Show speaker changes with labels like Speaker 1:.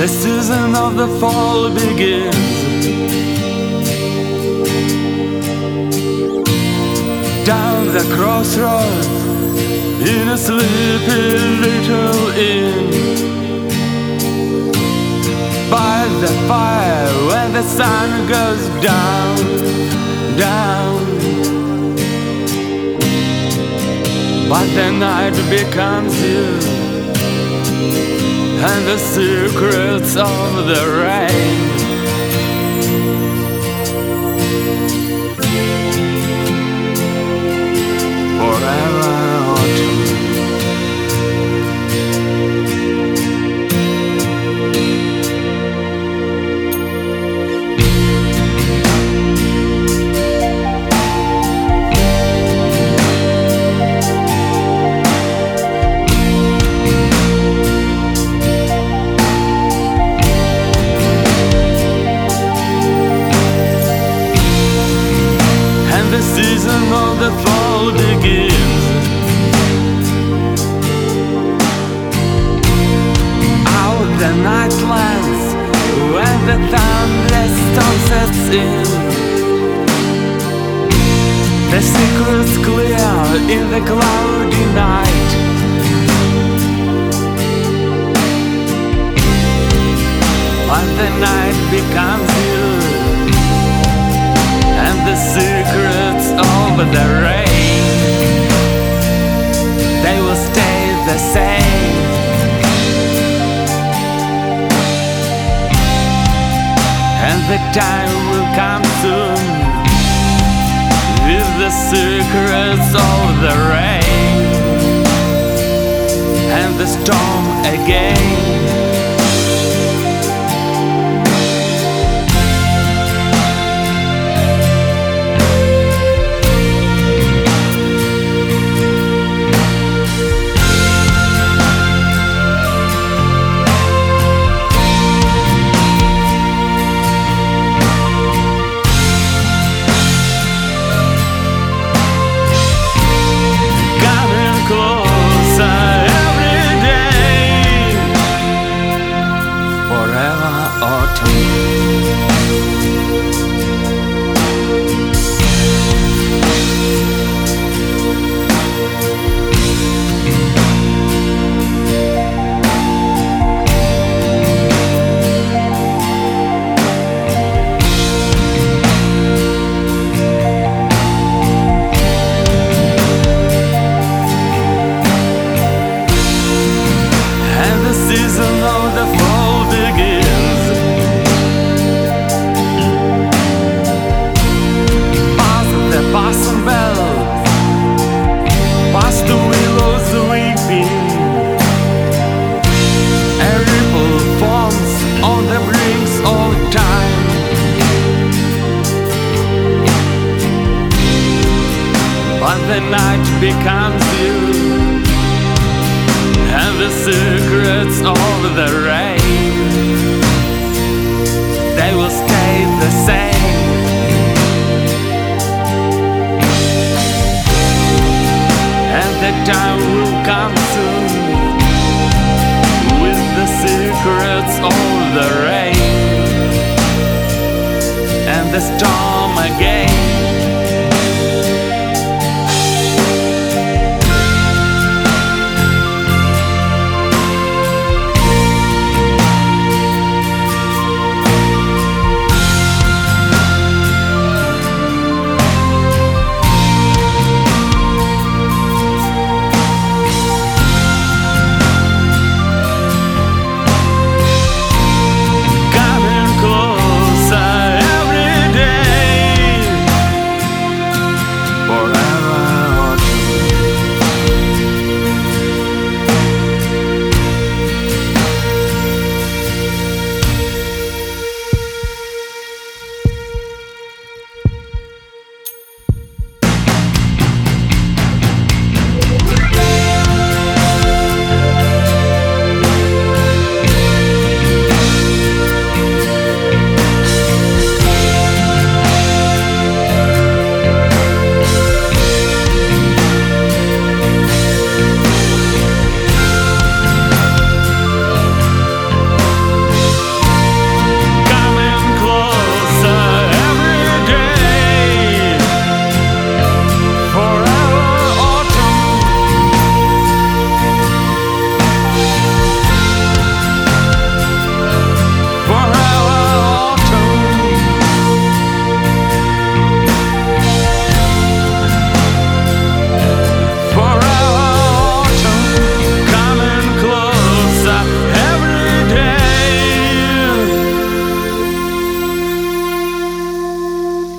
Speaker 1: The season of the fall begins. Down the crossroads, in a sleepy little inn, by the fire when the sun goes down, down. But the night becomes you, and the secrets of the rain. Forever autumn. The season of the fall begins. Out the night lands when the thunderstorm sets in. The secrets clear in the cloudy night. But the night becomes you, and the secrets of the rain, they will stay the same. And the time will come soon with the secrets of the rain and the storm again. Season of the fall begins. Past the passing bell, past the willows weeping, a ripple forms on the brinks of time. But the night becomes you,